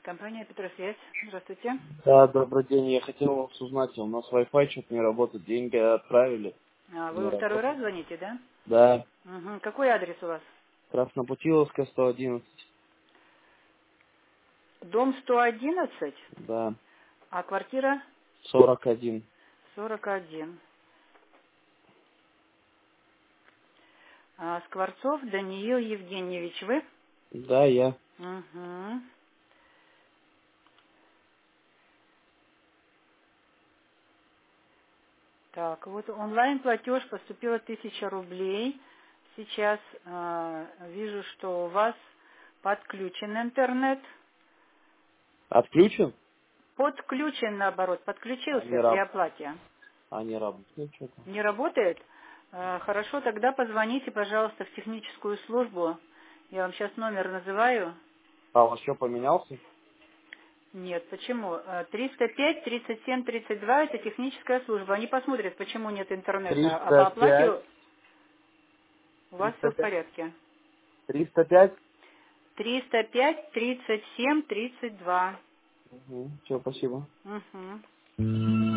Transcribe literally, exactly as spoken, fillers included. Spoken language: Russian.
Компания Петросвязь. Здравствуйте. Да, добрый день. Я хотел вас узнать, у нас Wi-Fi что-то не работает, деньги отправили, А, вы не во второй раз работает. звоните, да? Да, Угу. Какой адрес у вас? Краснопутиловская, сто одиннадцать. Дом сто одиннадцать, Да, а квартира сорок один. сорок один. А, Скворцов Даниил Евгеньевич, вы? Да, я. Угу. Так, вот онлайн-платеж поступило тысяча рублей. Сейчас а, вижу, что у вас подключен интернет. Отключен? Подключен, наоборот, А не, подключился при раб... оплате. а не работает что-то. Не работает? Э, Хорошо, тогда позвоните, пожалуйста, в техническую службу. Я вам сейчас номер называю. А у вас что, поменялся? Нет, почему? Э, триста пять тридцать семь тридцать два это техническая служба. Они посмотрят, почему нет интернета. А по триста оплате пять. у вас все триста в пять. порядке. триста пять? триста пять тридцать семь тридцать два. Угу, все, спасибо. Угу.